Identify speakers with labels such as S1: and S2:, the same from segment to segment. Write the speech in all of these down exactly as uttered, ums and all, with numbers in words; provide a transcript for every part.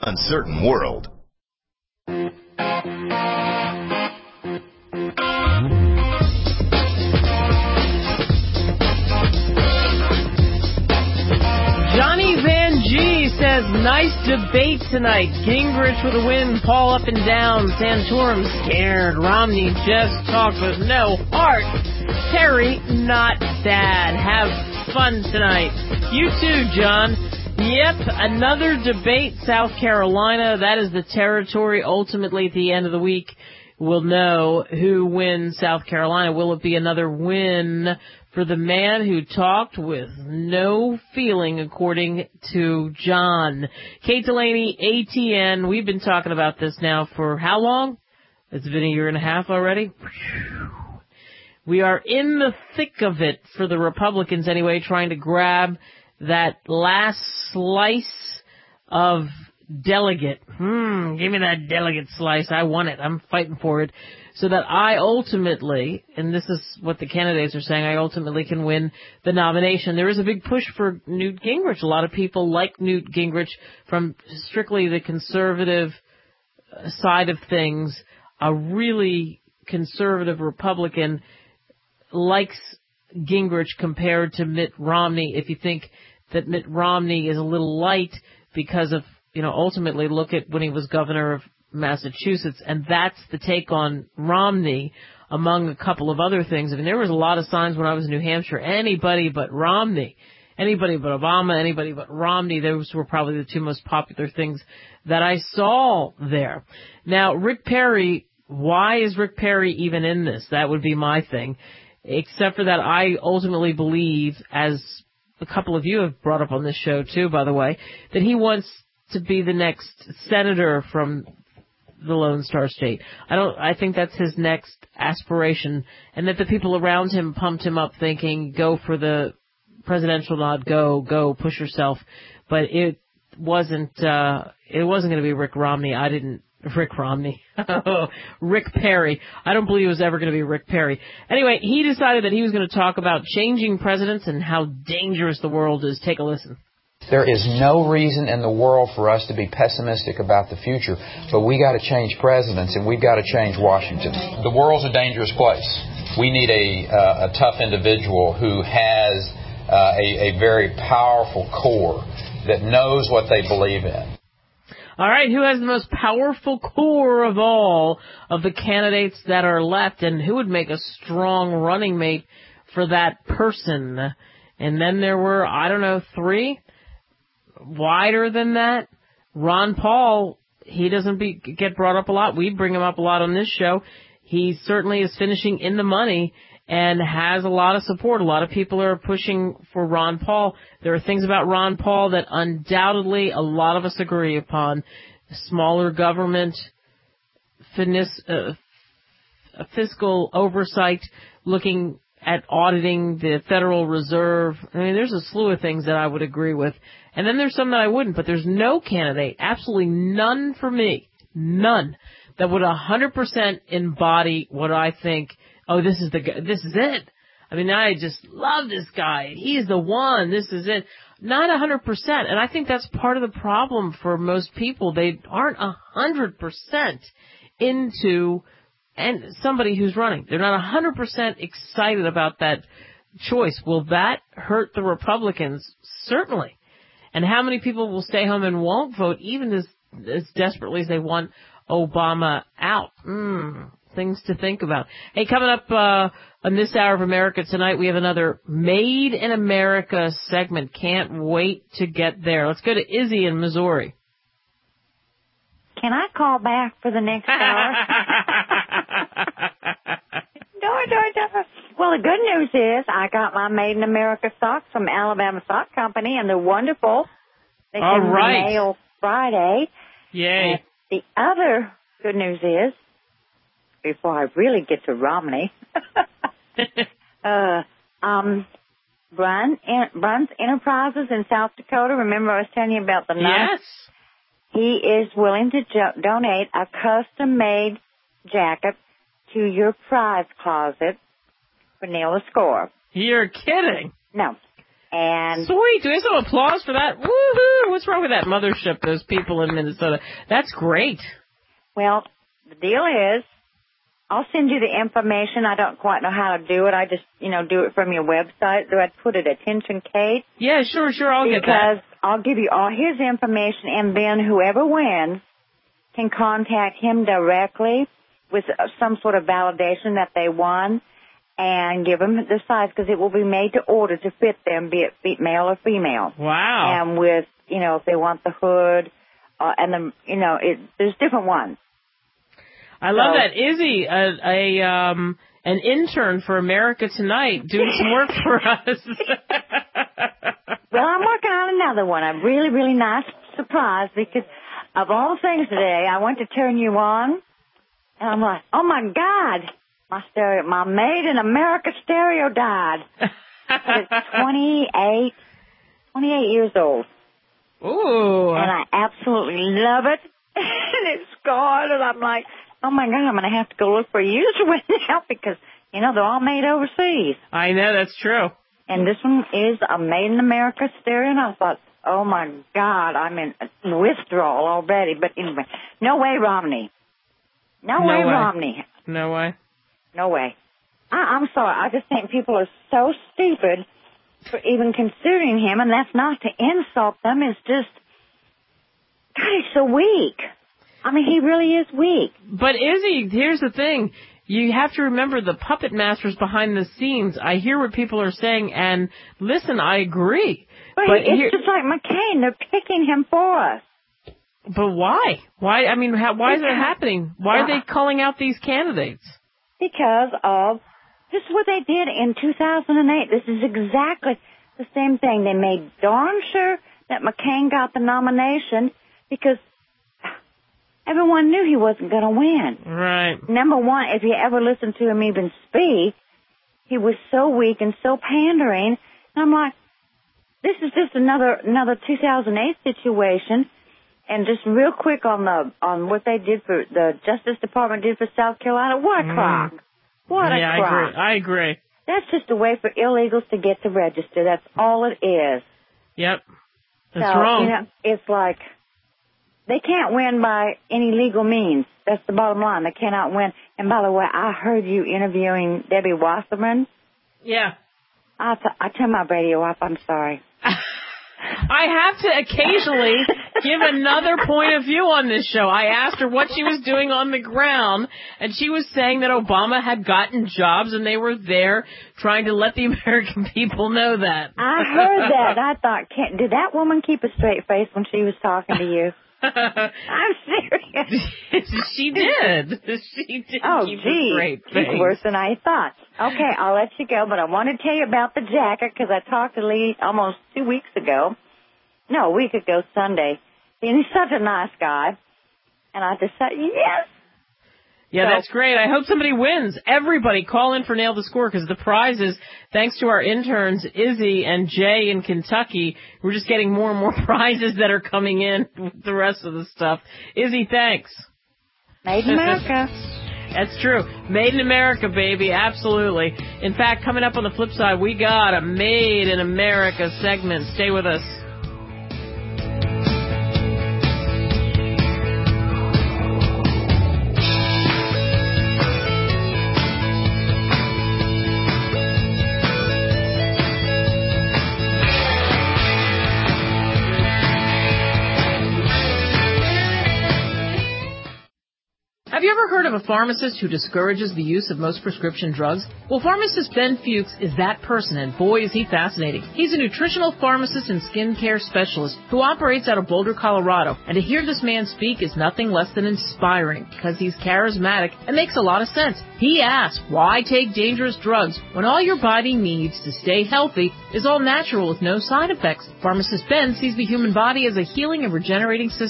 S1: uncertain world.
S2: Johnny Van G says, nice debate tonight. Gingrich with a win, Paul up and down, Santorum scared, Romney just talked with no heart, Terry not bad. Have fun tonight. You too, John. Yep, another debate, South Carolina. That is the territory. Ultimately, at the end of the week, we'll know who wins South Carolina. Will it be another win for the man who talked with no feeling, according to John? Kate Delaney, A T N. We've been talking about this now for how long? It's been a year and a half already. We are in the thick of it for the Republicans anyway, trying to grab that last slice of delegate. Hmm, give me that delegate slice. I want it. I'm fighting for it. So that I ultimately, and this is what the candidates are saying, I ultimately can win the nomination. There is a big push for Newt Gingrich. A lot of people like Newt Gingrich from strictly the conservative side of things. A really conservative Republican likes Gingrich compared to Mitt Romney. If you think that Mitt Romney is a little light because of, you know, ultimately look at when he was governor of Massachusetts, and that's the take on Romney, among a couple of other things. I mean, there was a lot of signs when I was in New Hampshire, anybody but Romney, anybody but Obama, anybody but Romney, those were probably the two most popular things that I saw there. Now, Rick Perry, why is Rick Perry even in this? That would be my thing. Except for that, I ultimately believe, as a couple of you have brought up on this show too, by the way, that he wants to be the next senator from the Lone Star State. I don't, I think that's his next aspiration, and that the people around him pumped him up thinking, go for the presidential nod, go, go, push yourself. But it wasn't, uh, it wasn't going to be Rick Romney. I didn't, Rick Romney. Rick Perry. I don't believe it was ever going to be Rick Perry. Anyway, he decided that he was going to talk about changing presidents and how dangerous the world is. Take a listen.
S3: There is no reason in the world for us to be pessimistic about the future, but we got to change presidents and we've got to change Washington. The world's a dangerous place. We need a, uh, a tough individual who has uh, a, a very powerful core that knows what they believe in.
S2: All right, who has the most powerful core of all of the candidates that are left, and who would make a strong running mate for that person? And then there were, I don't know, three? Wider than that? Ron Paul, he doesn't be, get brought up a lot. We bring him up a lot on this show. He certainly is finishing in the money and has a lot of support. A lot of people are pushing for Ron Paul. There are things about Ron Paul that undoubtedly a lot of us agree upon. Smaller government, finis, uh, fiscal oversight, looking at auditing the Federal Reserve. I mean, there's a slew of things that I would agree with. And then there's some that I wouldn't, but there's no candidate, absolutely none for me, none, that would one hundred percent embody what I think. Oh, this is the this is it. I mean, I just love this guy. He's the one. This is it. Not one hundred percent. And I think that's part of the problem for most people. They aren't one hundred percent into and somebody who's running. They're not one hundred percent excited about that choice. Will that hurt the Republicans? Certainly. And how many people will stay home and won't vote even as, as desperately as they want Obama out? Mm. Things to think about. Hey, coming up uh, on this hour of America tonight, we have another Made in America segment. Can't wait to get there. Let's go to Izzy in Missouri.
S4: Can I call back for the next hour? no, no, no. Well, the good news is I got my Made in America socks from Alabama Sock Company, and they're wonderful. They
S2: All
S4: send
S2: right.
S4: the mail Friday.
S2: Yay.
S4: And the other good news is, before I really get to Romney, uh, um, Brun, Brun's Enterprises in South Dakota. Remember I was telling you about the knife?
S2: Yes.
S4: He is willing to jo- donate a custom-made jacket to your prize closet for Neil a score.
S2: You're kidding.
S4: No. And
S2: sweet. Do we have some applause for that? Woohoo! What's wrong with that mothership, those people in Minnesota? That's great.
S4: Well, the deal is, I'll send you the information. I don't quite know how to do it. I just, you know, do it from your website. Do I put it attention, Kate?
S2: Yeah, sure, sure. I'll get that.
S4: Because I'll give you all his information, and then whoever wins can contact him directly with some sort of validation that they won, and give them the size, because it will be made to order to fit them, be it male or female.
S2: Wow.
S4: And with, you know, if they want the hood, uh, and the, you know, it, there's different ones.
S2: I love so, that. Izzy, a, a um, an intern for America Tonight, doing some work for us.
S4: Well, I'm working on another one. A really, really nice surprise, because of all things today, I went to turn you on, and I'm like, oh my God. My stereo, my Made in America stereo died. It's twenty-eight, twenty-eight years old.
S2: Ooh.
S4: And I absolutely love it. And it's gone, and I'm like, oh my God, I'm going to have to go look for a user one now, because, you know, they're all made overseas.
S2: I know, that's true.
S4: And this one is a Made in America stereo, and I thought, oh my God, I'm in withdrawal already. But anyway, no way, Romney. No,
S2: no
S4: way,
S2: way,
S4: Romney.
S2: No way.
S4: No way. I, I'm sorry. I just think people are so stupid for even considering him, and that's not to insult them. It's just, God, he's so weak. I mean, he really is weak.
S2: But Izzy, here's the thing. You have to remember the puppet masters behind the scenes. I hear what people are saying, and listen, I agree.
S4: But,
S2: but
S4: it's
S2: here,
S4: just like McCain. They're picking him for us.
S2: But why? Why? I mean, how, why is it happening? Why are they calling out these candidates?
S4: Because of, this is what they did in two thousand eight. This is exactly the same thing. They made darn sure that McCain got the nomination because everyone knew he wasn't going to win.
S2: Right.
S4: Number one, if you ever listen to him even speak, he was so weak and so pandering. And I'm like, this is just another another two thousand eight situation. And just real quick on the on what they did for the Justice Department did for South Carolina. What a
S2: mm.
S4: crock! What
S2: yeah,
S4: a crock!
S2: I agree. I agree.
S4: That's just a way for illegals to get to register. That's all it is.
S2: Yep. That's
S4: so,
S2: wrong.
S4: You know, it's like they can't win by any legal means. That's the bottom line. They cannot win. And by the way, I heard you interviewing Debbie Wasserman.
S2: Yeah.
S4: I t- I turned my radio off. I'm sorry.
S2: I have to occasionally give another point of view on this show. I asked her what she was doing on the ground, and she was saying that Obama had gotten jobs, and they were there trying to let the American people know that.
S4: I heard that. I thought, can't, did that woman keep a straight face when she was talking to you? I'm serious.
S2: She did. She did
S4: oh,
S2: keep
S4: gee,
S2: a straight face.
S4: It's worse than I thought. Okay, I'll let you go, but I want to tell you about the jacket because I talked to Lee almost two weeks ago. No, a week ago Sunday. And he's such a nice guy. And I just said, yes.
S2: Yeah, so, that's great. I hope somebody wins. Everybody call in for Nail the Score because the prize is, thanks to our interns, Izzy and Jay in Kentucky, we're just getting more and more prizes that are coming in with the rest of the stuff. Izzy, thanks.
S4: Made in America.
S2: That's true. Made in America, baby. Absolutely. In fact, coming up on the flip side, we got a Made in America segment. Stay with us. Have you ever heard of a pharmacist who discourages the use of most prescription drugs? Well, pharmacist Ben Fuchs is that person, and boy, is he fascinating. He's a nutritional pharmacist and skincare specialist who operates out of Boulder, Colorado. And to hear this man speak is nothing less than inspiring because he's charismatic and makes a lot of sense. He asks, why take dangerous drugs when all your body needs to stay healthy is all natural with no side effects? Pharmacist Ben sees the human body as a healing and regenerating system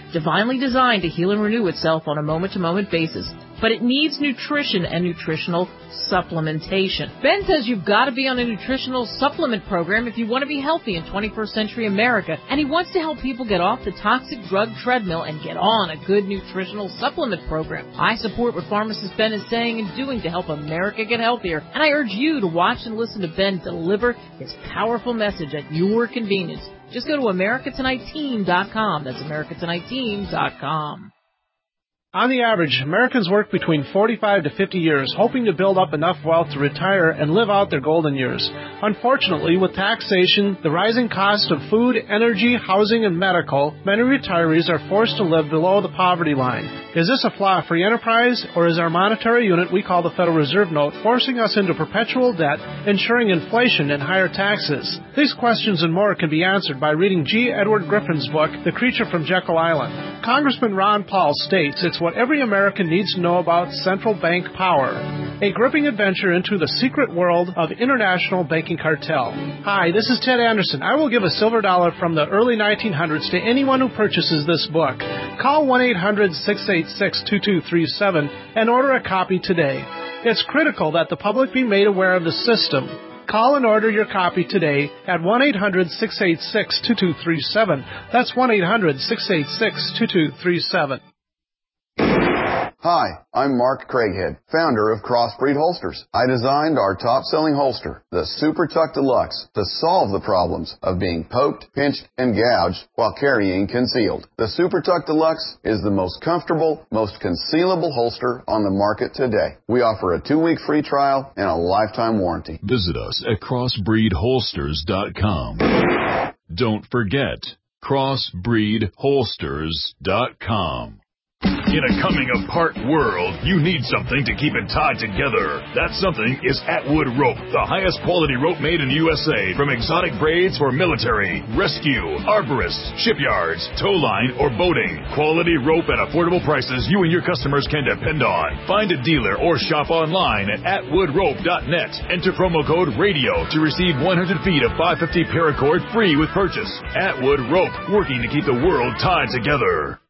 S2: divinely designed to heal and renew itself on a moment-to-moment basis. But it needs nutrition and nutritional supplementation. Ben says you've got to be on a nutritional supplement program if you want to be healthy in twenty-first century America, and he wants to help people get off the toxic drug treadmill and get on a good nutritional supplement program. I support what pharmacist Ben is saying and doing to help America get healthier, and I urge you to watch and listen to Ben deliver his powerful message at your convenience. Just go to America Tonight Team dot com. That's America Tonight Team dot com.
S1: On the average, Americans work between forty-five to fifty years, hoping to build up enough wealth to retire and live out their golden years. Unfortunately, with taxation, the rising cost of food, energy, housing, and medical, many retirees are forced to live below the poverty line. Is this a flaw of free enterprise, or is our monetary unit we call the Federal Reserve Note forcing us into perpetual debt, ensuring inflation and higher taxes? These questions and more can be answered by reading G. Edward Griffin's book, The Creature from Jekyll Island. Congressman Ron Paul states it's what every American needs to know about central bank power. A gripping adventure into the secret world of international banking cartel. Hi, this is Ted Anderson. I will give a silver dollar from the early nineteen hundreds to anyone who purchases this book. Call one eight hundred six eight six two two three seven and order a copy today. It's critical that the public be made aware of the system. Call and order your copy today at one eight hundred six eight six two two three seven. That's one eight hundred six eight six two two three seven.
S5: Hi, I'm Mark Craighead, founder of Crossbreed Holsters. I designed our top-selling holster, the Super Tuck Deluxe, to solve the problems of being poked, pinched, and gouged while carrying concealed. The Super Tuck Deluxe is the most comfortable, most concealable holster on the market today. We offer a two-week free trial and a lifetime warranty.
S6: Visit us at crossbreed holsters dot com. Don't forget, crossbreed holsters dot com. In a coming-apart world, you need something to keep it tied together. That something is Atwood Rope, the highest quality rope made in the U S A. From exotic braids for military, rescue, arborists, shipyards, tow line, or boating. Quality rope at affordable prices you and your customers can depend on. Find a dealer or shop online at atwood rope dot net. Enter promo code RADIO to receive one hundred feet of five fifty paracord free with purchase. Atwood Rope, working to keep the world tied together.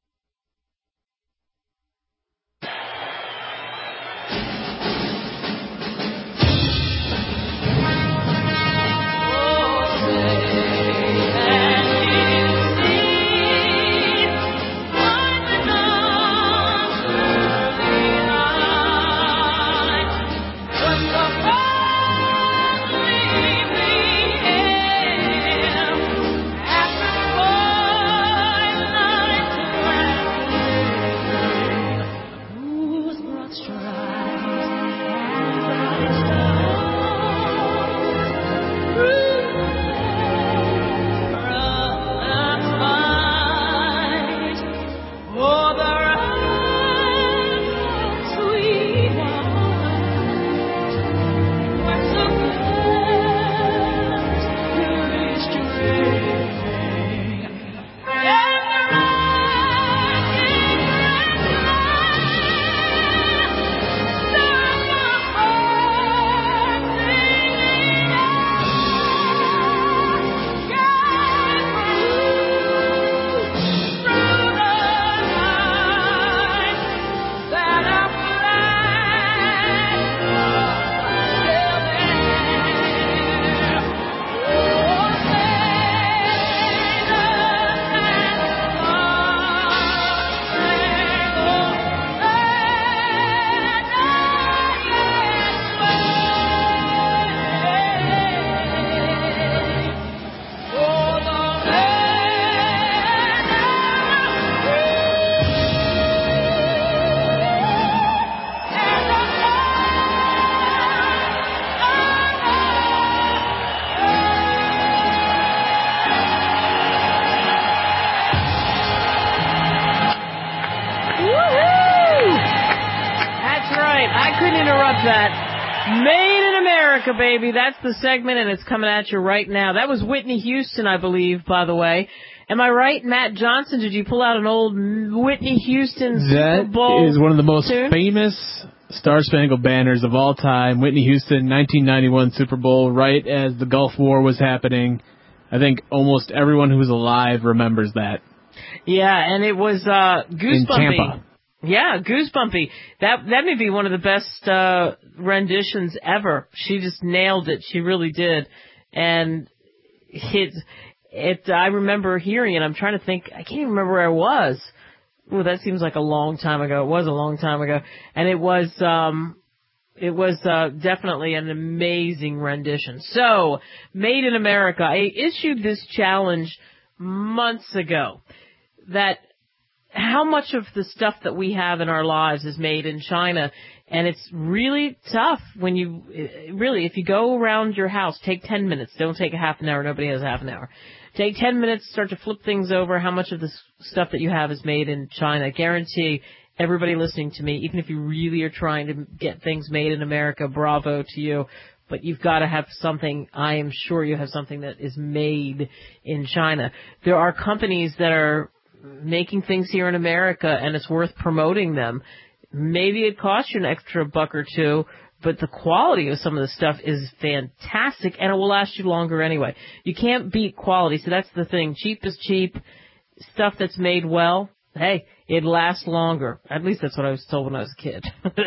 S2: Baby, that's the segment, and it's coming at you right now. That was Whitney Houston, I believe, by the way. Am I right, Matt Johnson? Did you pull out an old Whitney Houston Super Bowl?
S7: That is one of the most
S2: tune?
S7: famous Star-Spangled Banners of all time. Whitney Houston, nineteen ninety-one Super Bowl, right as the Gulf War was happening. I think almost everyone who's alive remembers that.
S2: Yeah, and it was uh, goosebumpy.
S7: In Tampa.
S2: Yeah, goosebumpy. That that may be one of the best uh, renditions ever. She just nailed it. She really did. And it, it. I remember hearing it. I'm trying to think. I can't even remember where I was. Well, that seems like a long time ago. It was a long time ago. And it was, um, it was, uh, definitely an amazing rendition. So, Made in America. I issued this challenge months ago that how much of the stuff that we have in our lives is made in China. And it's really tough when you, really, if you go around your house, take ten minutes. Don't take a half an hour. Nobody has a half an hour. Take ten minutes, start to flip things over. How much of this stuff that you have is made in China? I guarantee everybody listening to me, even if you really are trying to get things made in America, bravo to you. But you've got to have something, I am sure you have something that is made in China. There are companies that are making things here in America, and it's worth promoting them. Maybe it costs you an extra buck or two, but the quality of some of the stuff is fantastic, and it will last you longer anyway. You can't beat quality, so that's the thing. Cheap is cheap. Stuff that's made well, hey, it lasts longer. At least that's what I was told when I was a kid.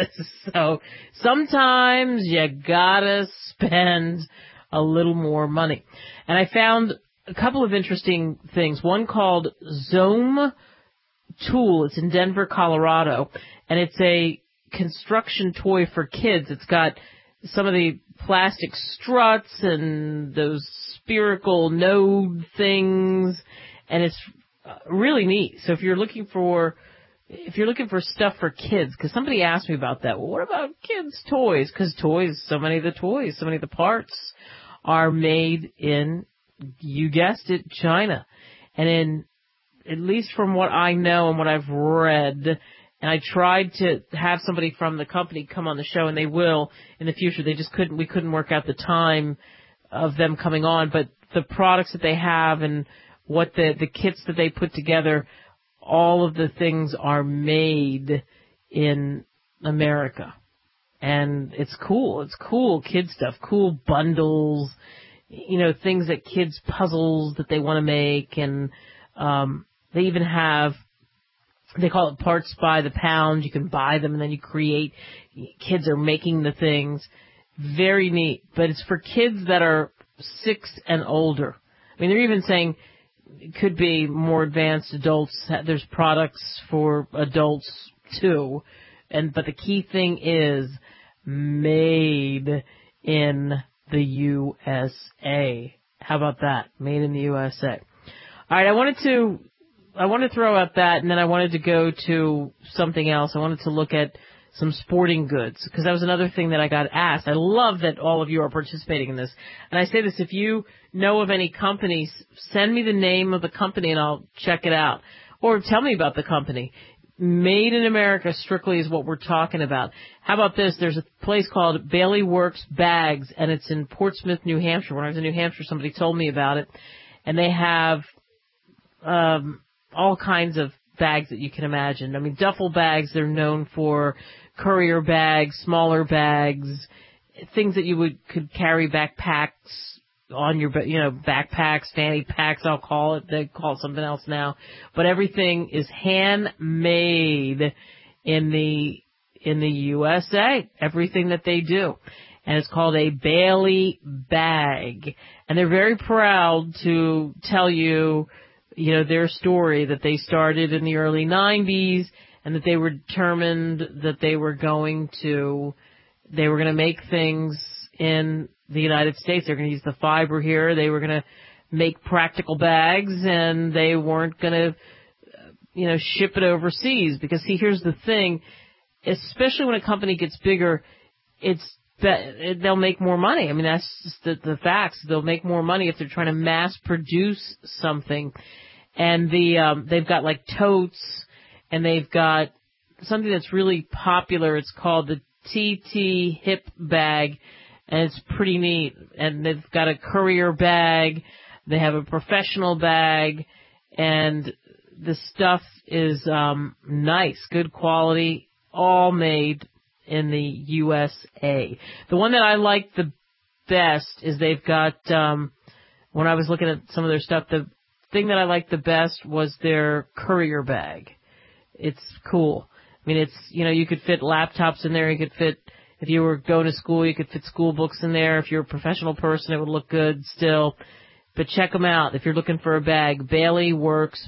S2: So sometimes you gotta spend a little more money. And I found a couple of interesting things. One called Zome Tool. It's in Denver, Colorado, and it's a construction toy for kids. It's got some of the plastic struts and those spherical node things, and it's really neat. So if you're looking for if you're looking for stuff for kids, because somebody asked me about that. Well, what about kids' toys? Because toys, so many of the toys, so many of the parts are made in, you guessed it, China. And in, at least from what I know and what I've read, and I tried to have somebody from the company come on the show, and they will in the future. They just couldn't, we couldn't work out the time of them coming on. But the products that they have and what the, the kits that they put together, all of the things are made in America. And it's cool. It's cool kid stuff, cool bundles, you know, things that kids, puzzles that they want to make. And um, they even have, they call it parts by the pound. You can buy them and then you create. Kids are making the things. Very neat. But it's for kids that are six and older. I mean, they're even saying it could be more advanced adults. There's products for adults too. And, but the key thing is made in the U S A. How about that? Made in the U S A. All right. I wanted to, I want to throw out that, and then I wanted to go to something else. I wanted to look at some sporting goods, because that was another thing that I got asked. I love that all of you are participating in this. And I say this, if you know of any companies, send me the name of the company and I'll check it out. Or tell me about the company. Made in America strictly is what we're talking about. How about this? There's a place called Bailey Works Bags, and it's in Portsmouth, New Hampshire. When I was in New Hampshire, somebody told me about it. And they have um all kinds of bags that you can imagine. I mean, duffel bags, they're known for, courier bags, smaller bags, things that you would could carry, backpacks on your, you know, backpacks, fanny packs, I'll call it. They call it something else now. But everything is handmade in the, in the U S A. Everything that they do. And it's called a Bailey bag. And they're very proud to tell you, you know, their story that they started in the early nineties and that they were determined that they were going to, they were going to make things in the United States. They're going to use the fiber here. They were going to make practical bags, and they weren't going to, you know, ship it overseas. Because, see, here's the thing, especially when a company gets bigger, it's that they'll make more money. I mean, that's just the, the facts. They'll make more money if they're trying to mass produce something. And the um, they've got like totes, and they've got something that's really popular. It's called the T T Hip Bag, and it's pretty neat. And they've got a courier bag. They have a professional bag, and the stuff is um, nice, good quality, all made in the U S A. The one that I like the best is they've got, um, when I was looking at some of their stuff, the thing that I liked the best was their courier bag. It's cool. I mean, it's, you know, you could fit laptops in there. You could fit, if you were going to school, you could fit school books in there. If you're a professional person, it would look good still. But check them out if you're looking for a bag. Bailey Works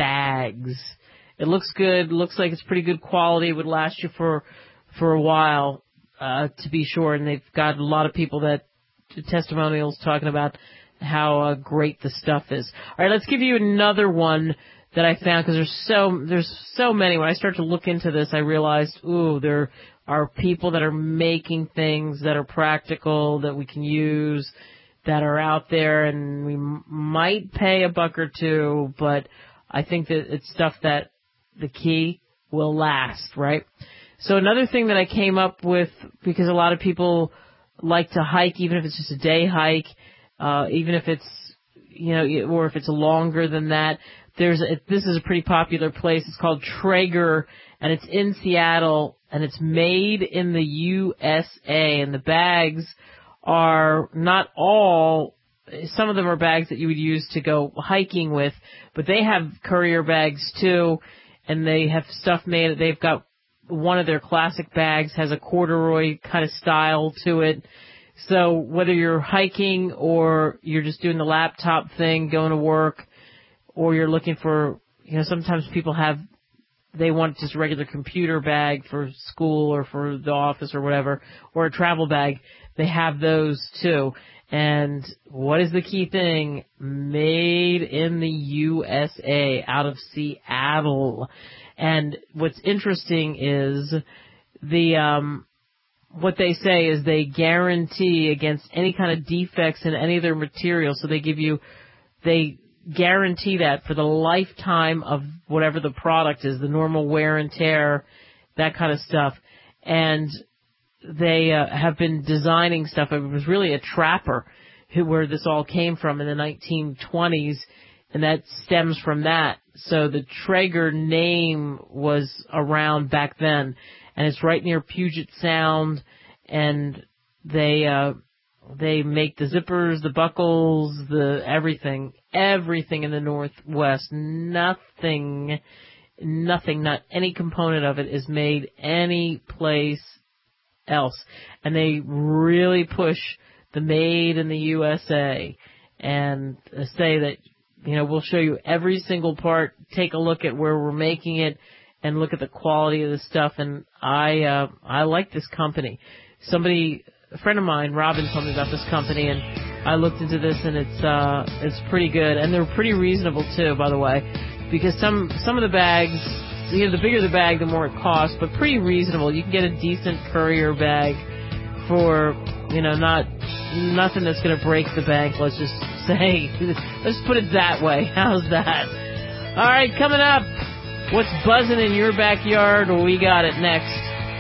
S2: Bags. It looks good. Looks like it's pretty good quality. It would last you for for a while, uh, to be sure. And they've got a lot of people that testimonials talking about how uh, great the stuff is. All right, let's give you another one that I found, because there's so there's so many. When I start to look into this, I realized, ooh, there are people that are making things that are practical, that we can use, that are out there, and we m- might pay a buck or two, but I think that it's stuff that the key will last, right? So another thing that I came up with, because a lot of people like to hike, even if it's just a day hike, uh, even if it's, you know, or if it's longer than that. There's a, this is a pretty popular place. It's called Traeger, and it's in Seattle, and it's made in the U S A, and the bags are not all, some of them are bags that you would use to go hiking with, but they have courier bags too, and they have stuff made, they've got one of their classic bags has a corduroy kind of style to it. So whether you're hiking or you're just doing the laptop thing, going to work, or you're looking for, you know, sometimes people have, they want just a regular computer bag for school or for the office or whatever, or a travel bag. They have those too. And what is the key thing? Made in the U S A, out of Seattle. And what's interesting is the, um, what they say is they guarantee against any kind of defects in any of their material. So they give you, they guarantee that for the lifetime of whatever the product is, the normal wear and tear, that kind of stuff. And they uh, have been designing stuff. It was really a trapper who, where this all came from in the nineteen twenties, and that stems from that. So the Traeger name was around back then, and it's right near Puget Sound, and they uh, they make the zippers, the buckles, the everything, everything in the Northwest. Nothing, nothing, not any component of it is made any place else. And they really push the made in the U S A and say that, you know, we'll show you every single part, take a look at where we're making it, and look at the quality of the stuff. And I, uh, I like this company. Somebody, a friend of mine, Robin, told me about this company, and I looked into this, and it's, uh, it's pretty good. And they're pretty reasonable too, by the way, because some, some of the bags, you know, the bigger the bag, the more it costs, but pretty reasonable. You can get a decent courier bag for, you know, not, nothing that's going to break the bank, let's just say. Let's put it that way. How's that? All right, coming up, what's buzzing in your backyard? We got it next.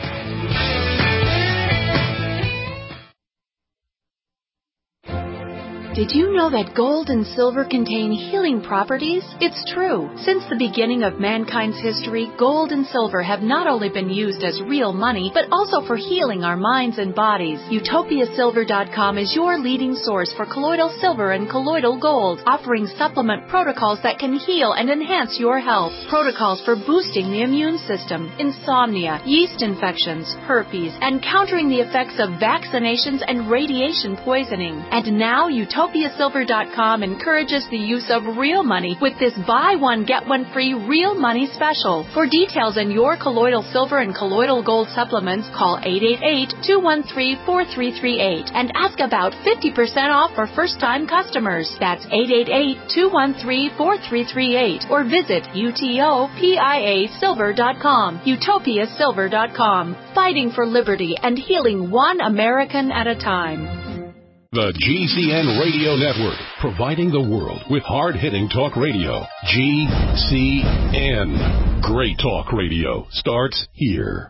S8: Did you know that gold and silver contain healing properties? It's true. Since the beginning of mankind's history, gold and silver have not only been used as real money, but also for healing our minds and bodies. Utopia Silver dot com is your leading source for colloidal silver and colloidal gold, offering supplement protocols that can heal and enhance your health. Protocols for boosting the immune system, insomnia, yeast infections, herpes, and countering the effects of vaccinations and radiation poisoning. And now Utopia Utopia Silver dot com encourages the use of real money with this buy one, get one free real money special. For details on your colloidal silver and colloidal gold supplements, call eight eight eight, two one three, four three three eight and ask about fifty percent off for first-time customers. That's eight eight eight, two one three, four three three eight or visit Utopia Silver dot com. Utopia Silver dot com. Fighting for liberty and healing one American at a time.
S9: The G C N Radio Network, providing the world with hard-hitting talk radio. G C N. Great talk radio starts here.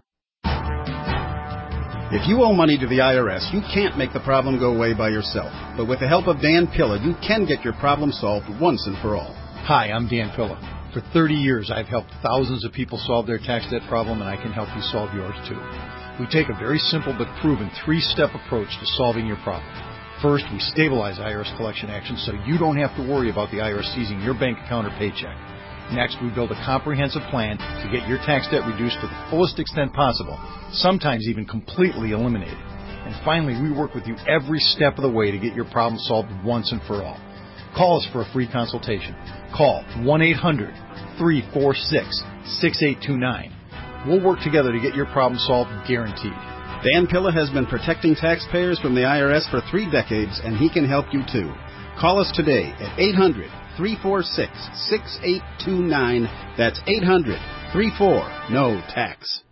S10: If you owe money to the I R S, you can't make the problem go away by yourself. But with the help of Dan Pilla, you can get your problem solved once and for all.
S11: Hi, I'm Dan Pilla. For thirty years, I've helped thousands of people solve their tax debt problem, and I can help you solve yours too. We take a very simple but proven three-step approach to solving your problem. First, we stabilize I R S collection actions so you don't have to worry about the I R S seizing your bank account or paycheck. Next, we build a comprehensive plan to get your tax debt reduced to the fullest extent possible, sometimes even completely eliminated. And finally, we work with you every step of the way to get your problem solved once and for all. Call us for a free consultation. Call one eight hundred, three four six, six eight two nine. We'll work together to get your problem solved, guaranteed.
S10: Dan Pilla has been protecting taxpayers from the I R S for three decades, and he can help you too. Call us today at eight hundred, three four six, six eight two nine. That's eight hundred, three four, N O tax.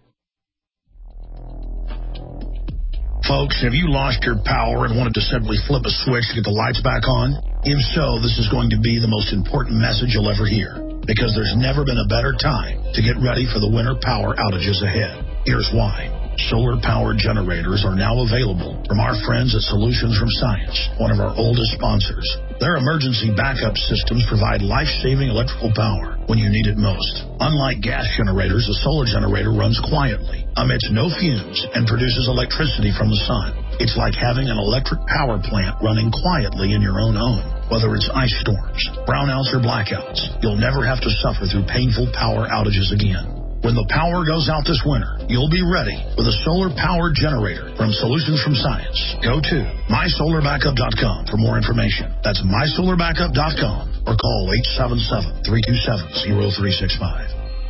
S12: Folks, have you lost your power and wanted to simply flip a switch to get the lights back on? If so, this is going to be the most important message you'll ever hear, because there's never been a better time to get ready for the winter power outages ahead. Here's why. Solar-powered generators are now available from our friends at Solutions from Science, one of our oldest sponsors. Their emergency backup systems provide life-saving electrical power when you need it most. Unlike gas generators, a solar generator runs quietly, emits no fumes, and produces electricity from the sun. It's like having an electric power plant running quietly in your own home. Whether it's ice storms, brownouts, or blackouts, you'll never have to suffer through painful power outages again. When the power goes out this winter, you'll be ready with a solar-powered generator from Solutions from Science. Go to my solar backup dot com for more information. That's my solar backup dot com or call eight seven seven, three two seven, zero three six five.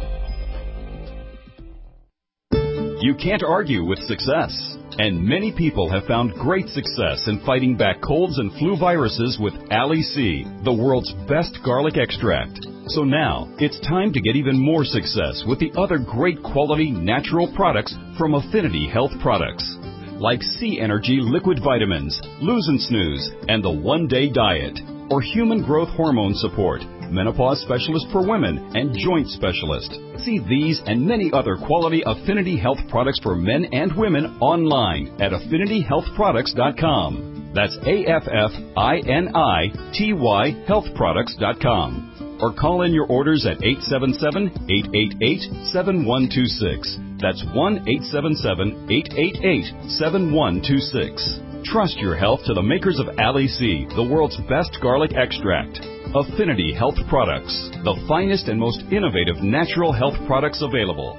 S13: You can't argue with success. And many people have found great success in fighting back colds and flu viruses with Ali C, the world's best garlic extract. So now, it's time to get even more success with the other great quality natural products from Affinity Health Products, like C Energy Liquid Vitamins, Lose and Snooze, and the One Day Diet, or Human Growth Hormone Support, Menopause Specialist for Women, and Joint Specialist. See these and many other quality Affinity Health products for men and women online at affinity health products dot com. That's A F F I N I T Y health products dot com. Or call in your orders at eight seven seven, eight eight eight, seven one two six. That's one eight seven seven, eight eight eight, seven one two six. Trust your health to the makers of Ali C, the world's best garlic extract. Affinity Health Products, the finest and most innovative natural health products available.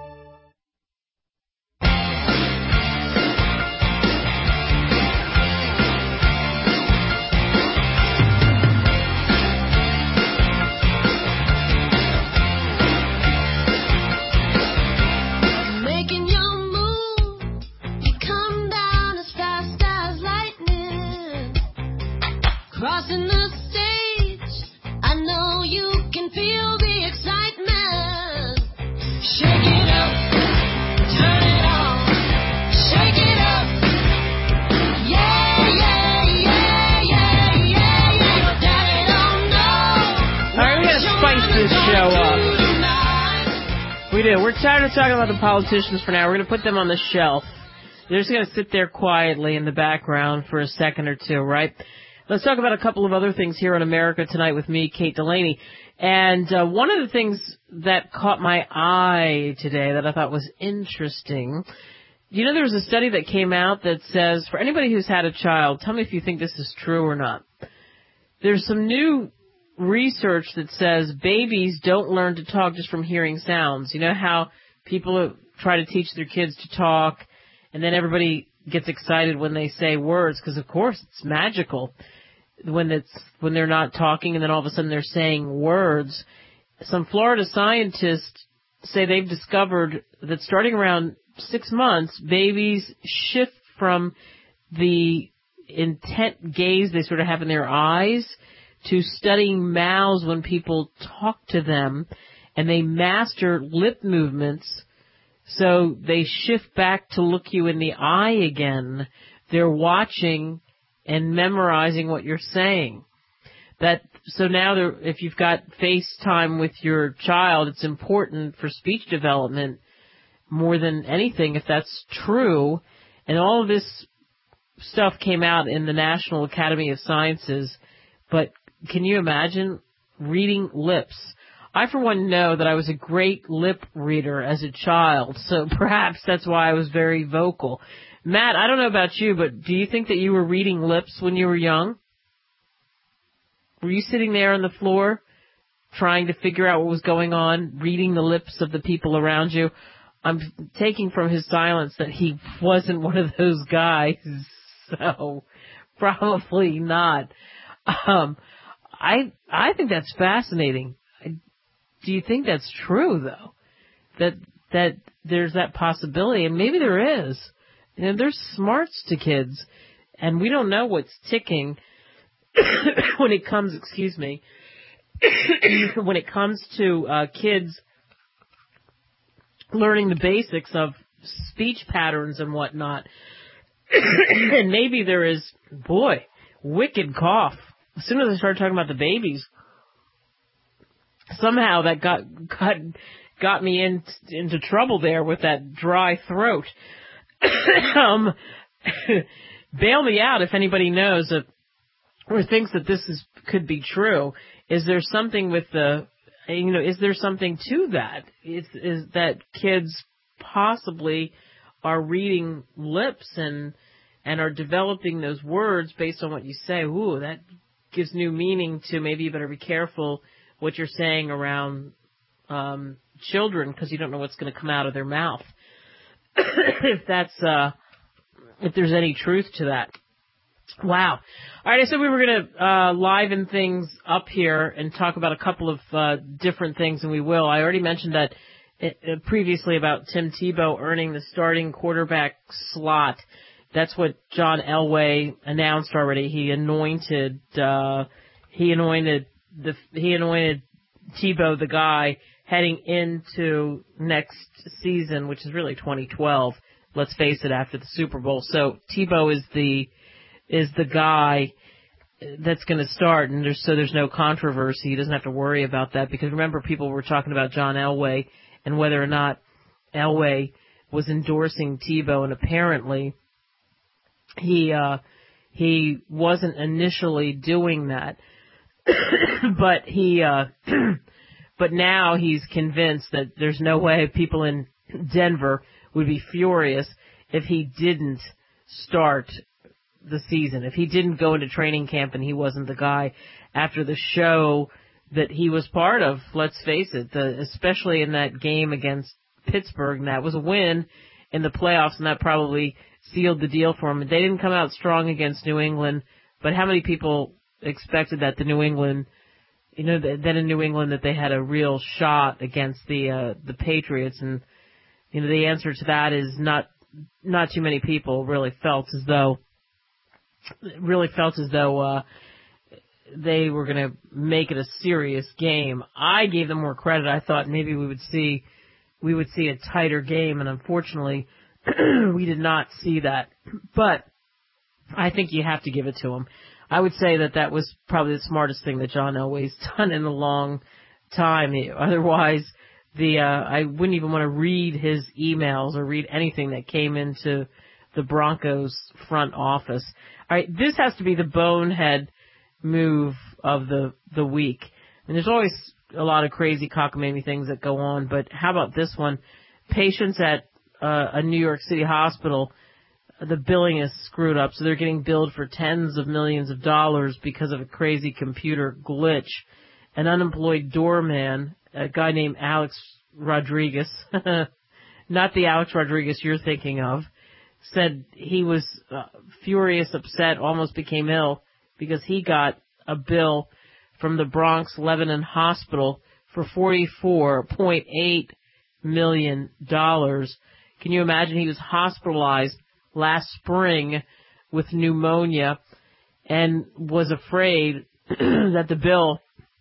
S2: We're tired of talking about the politicians for now. We're going to put them on the shelf. They're just going to sit there quietly in the background for a second or two, right? Let's talk about a couple of other things here on America Tonight with me, Kate Delaney. And uh, one of the things that caught my eye today that I thought was interesting, you know, there was a study that came out that says, for anybody who's had a child, tell me if you think this is true or not. There's some new research that says babies don't learn to talk just from hearing sounds. You know how people try to teach their kids to talk, and then everybody gets excited when they say words, because of course it's magical when it's when they're not talking, and then all of a sudden they're saying words. Some Florida scientists say they've discovered that starting around six months, babies shift from the intent gaze they sort of have in their eyes to studying mouths when people talk to them, and they master lip movements, so they shift back to look you in the eye again. They're watching and memorizing what you're saying. That so now they're, if you've got FaceTime with your child, it's important for speech development more than anything, if that's true. And all of this stuff came out in the National Academy of Sciences, but can you imagine reading lips? I, for one, know that I was a great lip reader as a child, so perhaps that's why I was very vocal. Matt, I don't know about you, but do you think that you were reading lips when you were young? Were you sitting there on the floor trying to figure out what was going on, reading the lips of the people around you? I'm taking from his silence that he wasn't one of those guys, so probably not. Um, I I think that's fascinating. Do you think that's true, though? That that there's that possibility, and maybe there is. You know, there's smarts to kids, and we don't know what's ticking when it comes, excuse me, when it comes to uh, kids learning the basics of speech patterns and whatnot. And maybe there is, boy, wicked cough. As soon as I started talking about the babies, somehow that got got got me in, into trouble there with that dry throat. um, bail me out if anybody knows that, or thinks that this is could be true. Is there something with the, you know, is there something to that? Is, is that kids possibly are reading lips and and are developing those words based on what you say? Ooh, that gives new meaning to maybe you better be careful what you're saying around um, children because you don't know what's going to come out of their mouth. if that's uh, if there's any truth to that. Wow. All right, I said we were going to uh, liven things up here and talk about a couple of uh, different things, and we will. I already mentioned that it, uh, previously about Tim Tebow earning the starting quarterback slot. That's what John Elway announced already. He anointed uh, he anointed the he anointed Tebow the guy heading into next season, which is really twenty twelve. Let's face it, after the Super Bowl. So Tebow is the is the guy that's going to start, and there's, so there's no controversy. He doesn't have to worry about that because remember, people were talking about John Elway and whether or not Elway was endorsing Tebow, and apparently he uh, he wasn't initially doing that, but he uh, but now he's convinced that there's no way people in Denver would be furious if he didn't start the season, if he didn't go into training camp and he wasn't the guy after the show that he was part of. Let's face it, the, especially in that game against Pittsburgh, and that was a win in the playoffs, and that probably sealed the deal for him. They didn't come out strong against New England, but how many people expected that the New England, you know, that in New England that they had a real shot against the uh, the Patriots? And you know, the answer to that is not not too many people really felt as though really felt as though uh, they were going to make it a serious game. I gave them more credit. I thought maybe we would see we would see a tighter game, and unfortunately, we did not see that. But I think you have to give it to him. I would say that that was probably the smartest thing that John Elway's done in a long time. Otherwise, the uh, I wouldn't even want to read his emails or read anything that came into the Broncos front office. All right, this has to be the bonehead move of the the week. And there's always a lot of crazy cockamamie things that go on, but how about this one? Patients at uh, a New York City hospital, the billing is screwed up, so they're getting billed for tens of millions of dollars because of a crazy computer glitch. An unemployed doorman, a guy named Alex Rodriguez, not the Alex Rodriguez you're thinking of, said he was uh, furious, upset, almost became ill because he got a bill from the Bronx Lebanon Hospital for forty-four point eight million dollars. Can you imagine? He was hospitalized last spring with pneumonia and was afraid that the bill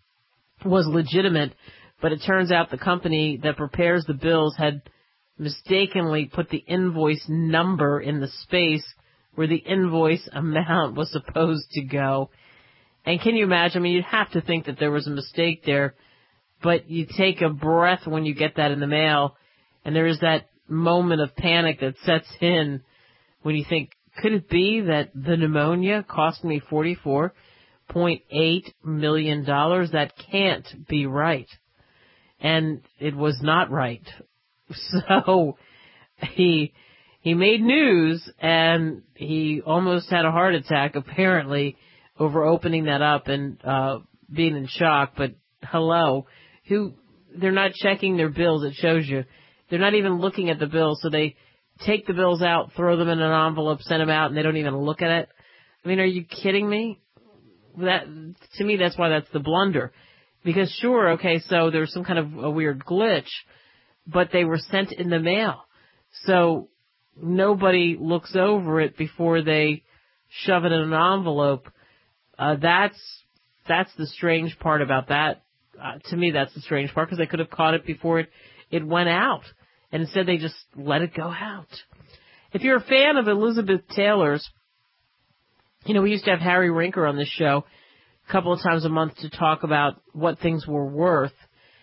S2: was legitimate, but it turns out the company that prepares the bills had mistakenly put the invoice number in the space where the invoice amount was supposed to go. And can you imagine? I mean, you'd have to think that there was a mistake there, but you take a breath when you get that in the mail, and there is that moment of panic that sets in when you think, could it be that the pneumonia cost me forty-four point eight million dollars? That can't be right. And it was not right. So he he made news, and he almost had a heart attack, apparently, over opening that up and uh being in shock. But hello, who they're not checking their bills. It shows you they're not even looking at the bills. So they take the bills out, throw them in an envelope, send them out, and they don't even look at it. I mean, are you kidding me? That to me, that's why that's the blunder. Because sure, okay, so there's some kind of a weird glitch, but they were sent in the mail. So nobody looks over it before they shove it in an envelope. Uh, that's that's the strange part about that. Uh, to me, that's the strange part, because they could have caught it before it, it went out. And instead they just let it go out. If you're a fan of Elizabeth Taylor's, you know, we used to have Harry Rinker on this show a couple of times a month to talk about what things were worth.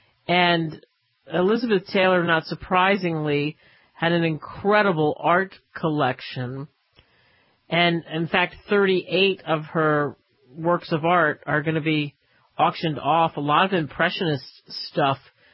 S2: And Elizabeth Taylor, not surprisingly, had an incredible art collection. And, in fact, thirty-eight of her works of art are going to be auctioned off. A lot of Impressionist stuff.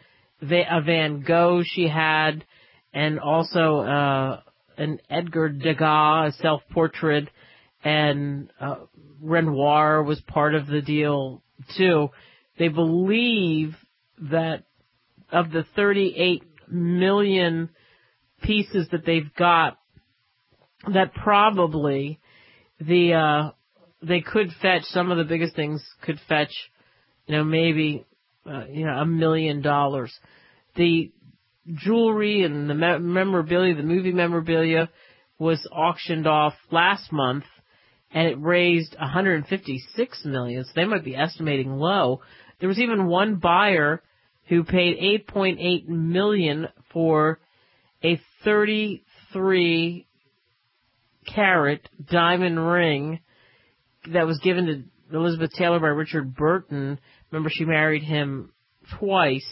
S2: A Van Gogh she had, and also uh, an Edgar Degas, a self-portrait, and uh, Renoir was part of the deal, too. They believe that of the thirty-eight million pieces that they've got, that probably the uh, they could fetch, some of the biggest things could fetch, you know, maybe uh, you know, a million dollars. The jewelry and the me- memorabilia, the movie memorabilia, was auctioned off last month, and it raised one hundred fifty-six million dollars. So they might be estimating low. There was even one buyer who paid eight point eight million dollars for a thirty-three carat diamond ring that was given to Elizabeth Taylor by Richard Burton. Remember, she married him twice.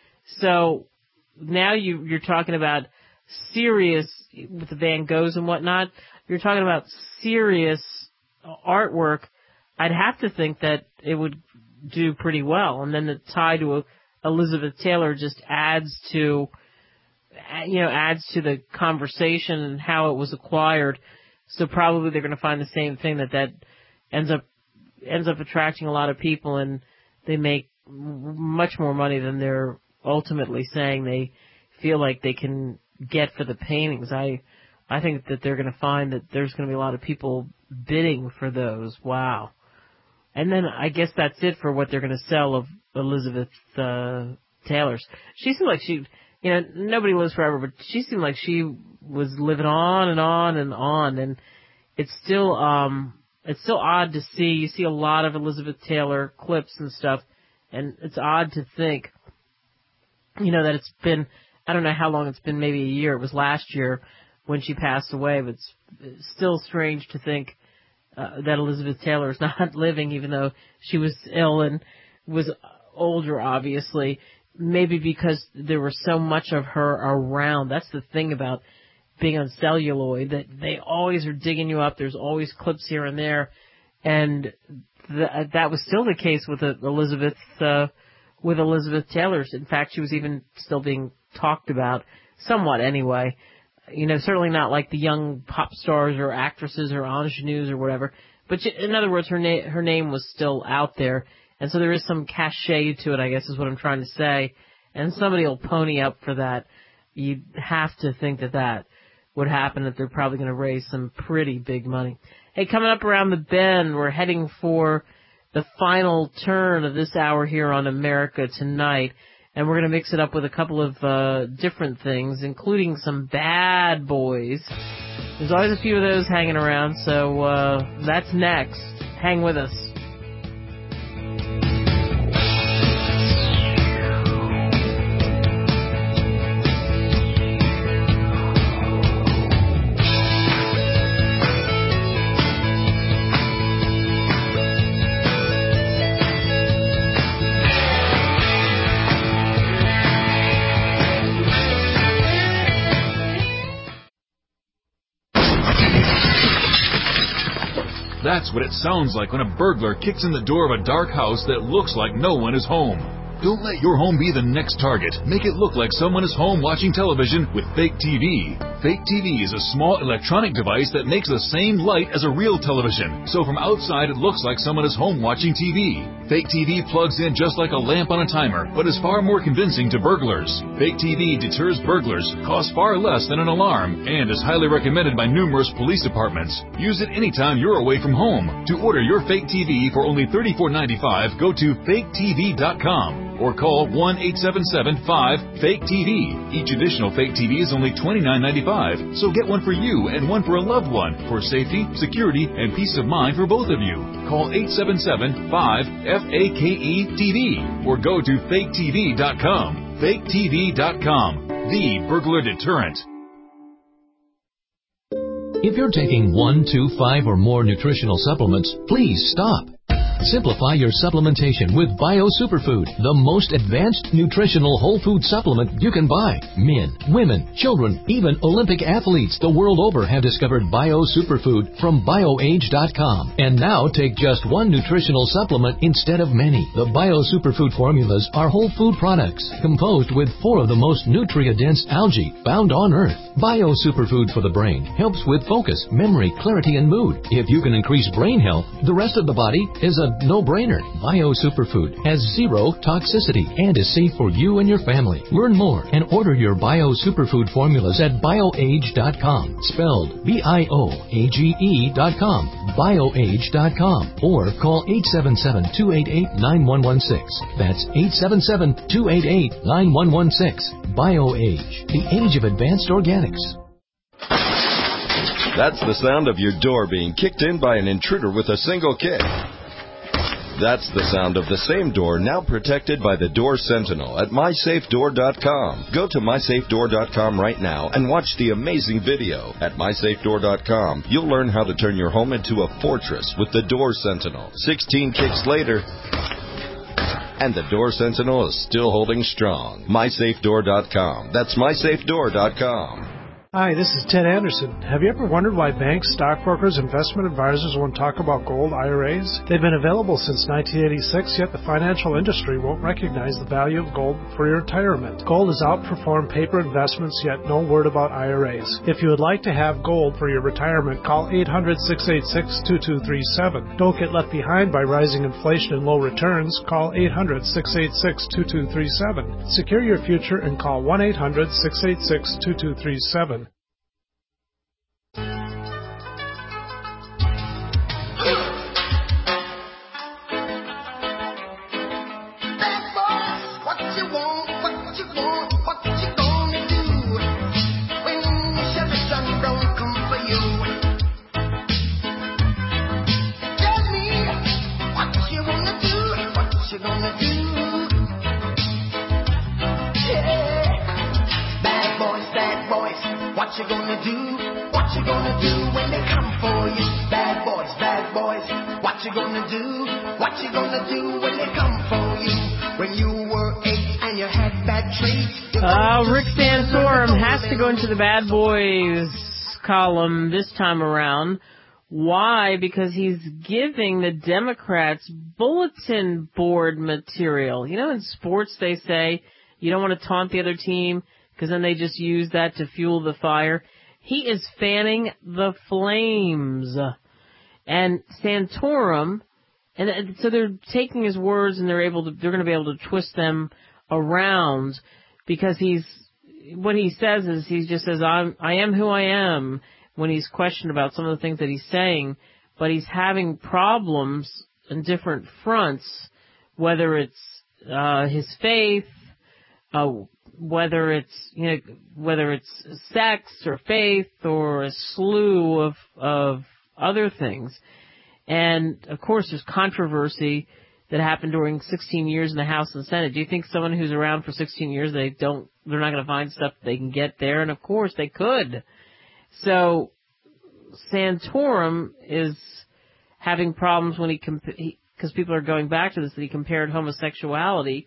S2: So now you, you're talking about serious, with the Van Goghs and whatnot, you're talking about serious artwork. I'd have to think that it would do pretty well. And then the tie to a, Elizabeth Taylor just adds to, you know, adds to the conversation and how it was acquired. So probably they're going to find the same thing, that that ends up ends up attracting a lot of people, and they make much more money than they're ultimately saying they feel like they can get for the paintings. I I think that they're going to find that there's going to be a lot of people bidding for those. Wow. And then I guess that's it for what they're going to sell of Elizabeth uh, Taylor's. She seemed like she, you know, nobody lives forever, but she seemed like she was living on and on and on. And it's still, um, it's still odd to see. You see a lot of Elizabeth Taylor clips and stuff, and it's odd to think, you know, that it's been, I don't know how long it's been, maybe a year. It was last year when she passed away, but it's still strange to think uh, that Elizabeth Taylor is not living, even though she was ill and was older, obviously. Maybe because there was so much of her around. That's the thing about being on celluloid, that they always are digging you up. There's always clips here and there. And th- that was still the case with uh, Elizabeth, uh, with Elizabeth Taylor. In fact, she was even still being talked about, somewhat anyway. You know, certainly not like the young pop stars or actresses or ingenues or whatever. But she, in other words, her, na- her name was still out there. And so there is some cachet to it, I guess is what I'm trying to say. And somebody will pony up for that. You'd have to think that that would happen, that they're probably going to raise some pretty big money. Hey, coming up around the bend, we're heading for the final turn of this hour here on America Tonight. And we're going to mix it up with a couple of uh, different things, including some bad boys. There's always a few of those hanging around, so uh, that's next. Hang with us.
S6: That's what it sounds like when a burglar kicks in the door of a dark house that looks like no one is home. Don't let your home be the next target. Make it look like someone is home watching television with Fake T V. Fake T V is a small electronic device that makes the same light as a real television. So from outside, it looks like someone is home watching T V. Fake T V plugs in just like a lamp on a timer, but is far more convincing to burglars. Fake T V deters burglars, costs far less than an alarm, and is highly recommended by numerous police departments. Use it anytime you're away from home. To order your Fake T V for only thirty-four ninety-five, go to fake T V dot com or call one eight seven seven five fake T V. Each additional Fake T V is only twenty-nine ninety-five, so get one for you and one for a loved one for safety, security, and peace of mind for both of you. Call eight seven seven five F A K E T V or go to fake T V dot com. fake T V dot com, the burglar deterrent.
S14: If you're taking one, two, five, or more nutritional supplements, please stop. Simplify your supplementation with Bio Superfood, the most advanced nutritional whole food supplement you can buy. Men, women, children, even Olympic athletes the world over have discovered Bio Superfood from bio age dot com. And now take just one nutritional supplement instead of many. The Bio Superfood formulas are whole food products composed with four of the most nutrient-dense algae found on Earth. Bio Superfood for the brain helps with focus, memory, clarity, and mood. If you can increase brain health, the rest of the body is a no-brainer. Bio Superfood has zero toxicity and is safe for you and your family. Learn more and order your Bio Superfood formulas at bio age dot com, spelled B I O A G E dot com, bio age dot com, or call eight seven seven, two eight eight, nine one one six. That's eight seven seven, two eight eight, nine one one six. BioAge, the age of advanced organics.
S15: That's the sound of your door being kicked in by an intruder with a single kick. That's the sound of the same door now protected by the Door Sentinel at my safe door dot com. Go to my safe door dot com right now and watch the amazing video. At my safe door dot com, you'll learn how to turn your home into a fortress with the Door Sentinel. sixteen kicks later, and the Door Sentinel is still holding strong. my safe door dot com. That's my safe door dot com.
S1: Hi, this is Ted Anderson. Have you ever wondered why banks, stockbrokers, investment advisors won't talk about gold I R As? They've been available since nineteen eighty-six, yet the financial industry won't recognize the value of gold for your retirement. Gold has outperformed paper investments, yet no word about I R As. If you would like to have gold for your retirement, call eight hundred, six eight six, two two three seven. Don't get left behind by rising inflation and low returns. Call eight hundred, six eight six, two two three seven. Secure your future and call one eight hundred, six eight six, two two three seven.
S16: What you gonna do? What you gonna do when they come for you? Bad boys, bad boys. What you gonna do? What you gonna do when they come for you? When you were eight and you had bad traits.
S2: Uh, Rick Santorum has to go into the Bad Boys column this time around. Why? Because he's giving the Democrats bulletin board material. You know, in sports they say you don't want to taunt the other team, because then they just use that to fuel the fire. He is fanning the flames. And Santorum, and so they're taking his words and they're able to, they're going to be able to twist them around, because he's, what he says is he just says, I'm, I am who I am, when he's questioned about some of the things that he's saying, but he's having problems in different fronts, whether it's, uh, his faith, uh, whether it's, you know, whether it's sex or faith or a slew of, of other things. And of course there's controversy that happened during sixteen years in the House and Senate. Do you think someone who's around for sixteen years, they don't, they're not going to find stuff they can get there? And of course they could. So Santorum is having problems when he, comp- he because people are going back to this, that he compared homosexuality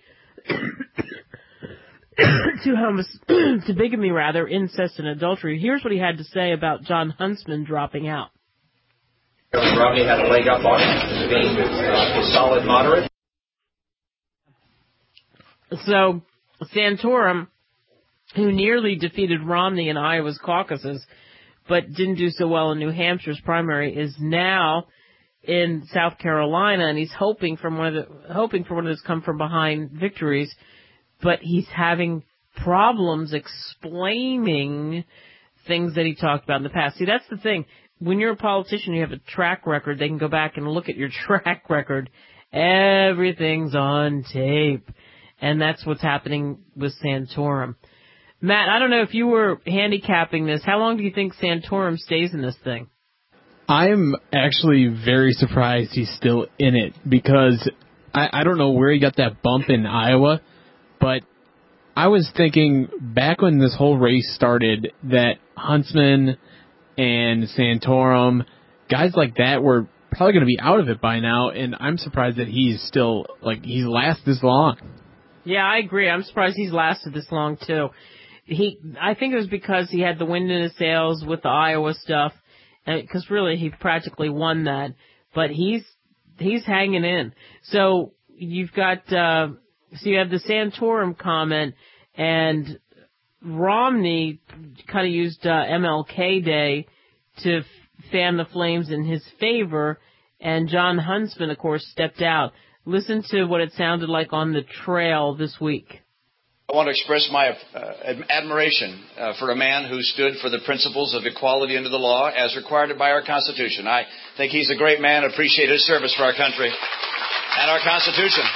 S2: to homos- to bigamy, rather, incest and adultery. Here's what he had to say about John Huntsman dropping out.
S17: Romney had a leg up on him, being uh, a solid moderate.
S2: So Santorum, who nearly defeated Romney in Iowa's caucuses, but didn't do so well in New Hampshire's primary, is now in South Carolina, and he's hoping from one of the hoping for one of those come from behind victories, but he's having problems explaining things that he talked about in the past. See, that's the thing. When you're a politician, you have a track record. They can go back and look at your track record. Everything's on tape. And that's what's happening with Santorum. Matt, I don't know if you were handicapping this. How long do you think Santorum stays in this thing?
S7: I'm actually very surprised he's still in it because I, I don't know where he got that bump in Iowa, but I was thinking back when this whole race started that Huntsman and Santorum, guys like that were probably going to be out of it by now, and I'm surprised that he's still, like, he's lasted this long.
S2: Yeah, I agree. I'm surprised he's lasted this long, too. He, I think it was because he had the wind in his sails with the Iowa stuff, because really he practically won that, but he's, he's hanging in. So you've got, uh, so you have the Santorum comment, and Romney kind of used uh, M L K Day to f- fan the flames in his favor, and John Huntsman, of course, stepped out. Listen to what it sounded like on the trail this week.
S18: I want to express my uh, admiration uh, for a man who stood for the principles of equality under the law as required by our Constitution. I think he's a great man, appreciate his service for our country and our Constitution.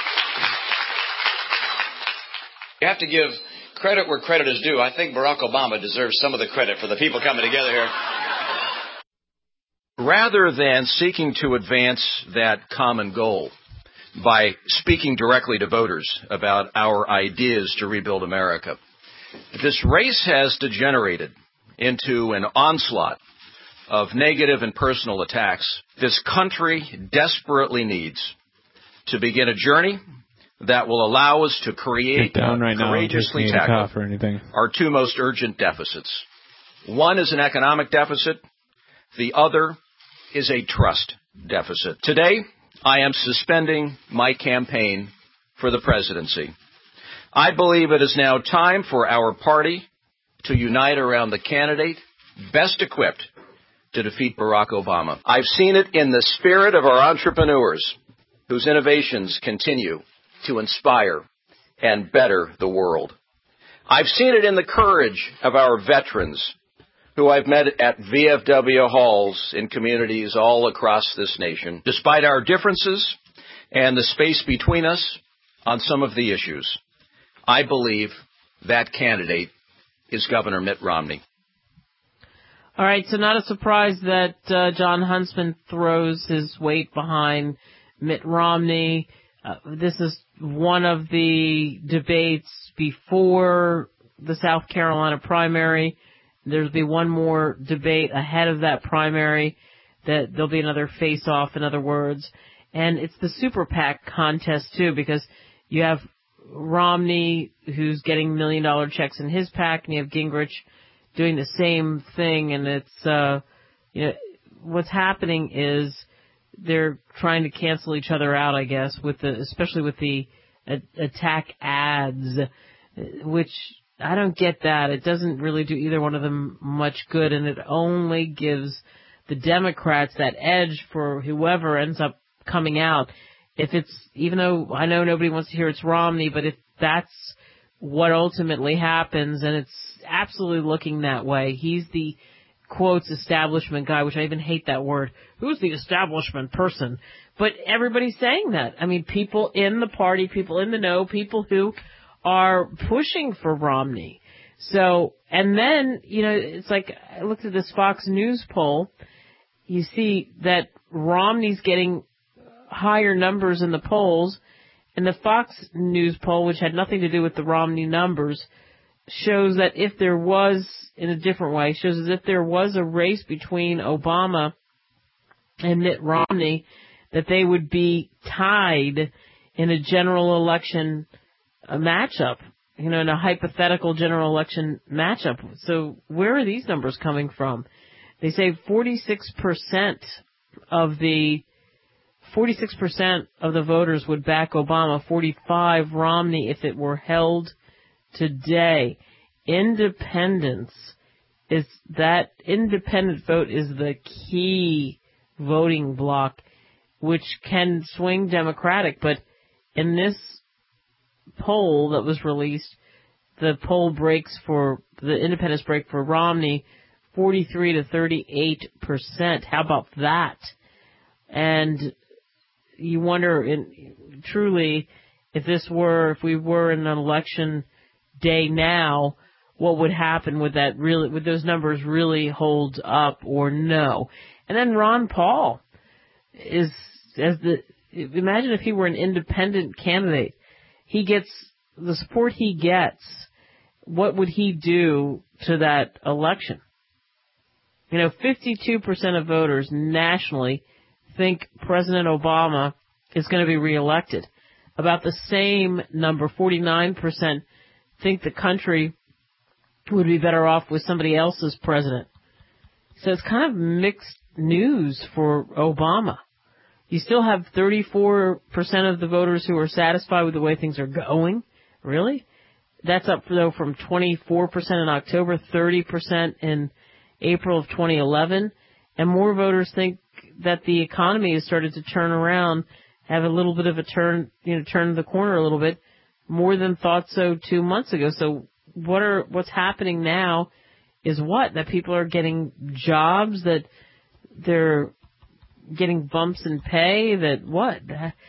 S18: You have to give credit where credit is due. I think Barack Obama deserves some of the credit for the people coming together here. Rather than seeking to advance that common goal by speaking directly to voters about our ideas to rebuild America, this race has degenerated into an onslaught of negative and personal attacks. This country desperately needs to begin a journey that will allow us to create
S7: down right
S18: courageously
S7: now,
S18: tackle
S7: or anything.
S18: our two most urgent deficits. One is an economic deficit. The other is a trust deficit. Today, I am suspending my campaign for the presidency. I believe it is now time for our party to unite around the candidate best equipped to defeat Barack Obama. I've seen it in the spirit of our entrepreneurs whose innovations continue to inspire and better the world. I've seen it in the courage of our veterans who I've met at V F W halls in communities all across this nation. Despite our differences and the space between us on some of the issues, I believe that candidate is Governor Mitt Romney.
S2: All right, so not a surprise that uh, John Huntsman throws his weight behind Mitt Romney. Uh, this is one of the debates before the South Carolina primary. There'll be one more debate ahead of that primary. That there'll be another face-off, in other words. And it's the Super PAC contest, too, because you have Romney, who's getting million-dollar checks in his PAC, and you have Gingrich doing the same thing. And it's, uh, you know, what's happening is they're trying to cancel each other out, I guess, with the, especially with the uh, attack ads, which I don't get that. It doesn't really do either one of them much good, and it only gives the Democrats that edge for whoever ends up coming out. If it's, even though I know nobody wants to hear it's Romney, but if that's what ultimately happens, and it's absolutely looking that way, he's the, quotes, establishment guy, which I even hate that word. Who's the establishment person? But everybody's saying that. I mean, people in the party, people in the know, people who are pushing for Romney. So, and then, you know, it's like, I looked at this Fox News poll. You see that Romney's getting higher numbers in the polls, and the Fox News poll, which had nothing to do with the Romney numbers, shows that if there was, in a different way, shows as if there was a race between Obama and Mitt Romney, that they would be tied in a general election a matchup, you know, in a hypothetical general election matchup. So where are these numbers coming from? They say forty-six percent of the forty-six percent of the voters would back Obama, forty-five Romney if it were held today. Independence is that independent vote is the key voting bloc, which can swing Democratic. But in this poll that was released, the poll breaks for the independents break for Romney, forty-three to thirty-eight percent. How about that? And you wonder, in, truly, if this were, if we were in an election day now, what would happen? Would that really, would those numbers really hold up or no? And then Ron Paul is, as the, imagine if he were an independent candidate. He gets, the support he gets, what would he do to that election? You know, fifty-two percent of voters nationally think President Obama is going to be reelected. About the same number, forty-nine percent, think the country would be better off with somebody else as president. So it's kind of mixed news for Obama. You still have thirty-four percent of the voters who are satisfied with the way things are going. Really? That's up, though, from twenty-four percent in October, thirty percent in April of twenty eleven. And more voters think that the economy has started to turn around, have a little bit of a turn, you know, turn the corner a little bit, more than thought so two months ago. So what are, what's happening now is what? That people are getting jobs, that they're getting bumps in pay, that what?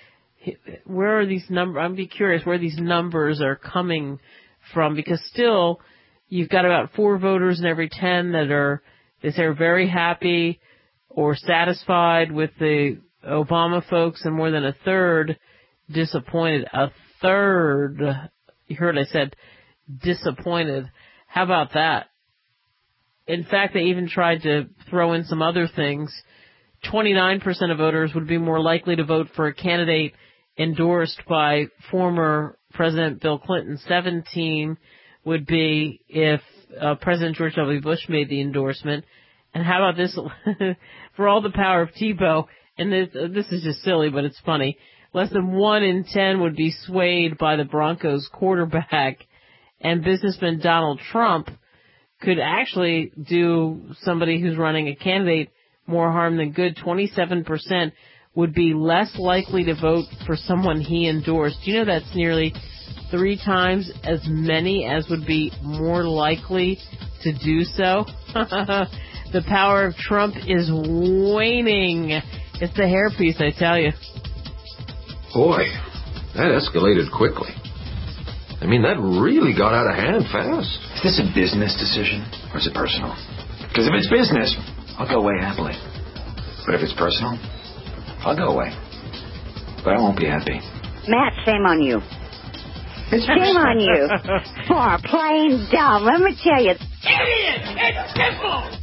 S2: Where are these numbers? I'm be curious where these numbers are coming from, because still you've got about four voters in every ten that are, they say, are very happy or satisfied with the Obama folks, and more than a third disappointed. A third, you heard I said disappointed. How about that? In fact, they even tried to throw in some other things. twenty-nine percent of voters would be more likely to vote for a candidate endorsed by former President Bill Clinton. seventeen would be if uh, President George W. Bush made the endorsement. And how about this? For all the power of Tebow, and this, uh, this is just silly, but it's funny, less than one in ten would be swayed by the Broncos quarterback. And businessman Donald Trump could actually do somebody who's running a candidate more harm than good. twenty-seven percent would be less likely to vote for someone he endorsed. Do you know that's nearly three times as many as would be more likely to do so? The power of Trump is waning. It's the hairpiece, I tell you.
S19: Boy, that escalated quickly. I mean, that really got out of hand fast.
S20: Is this a business decision, or is it personal? Because if it's business, I'll go away happily. But if it's personal, I'll go away. But I won't be happy.
S4: Matt, shame on you. Shame on you for playing dumb. Let me tell you.
S16: Idiot! It's simple!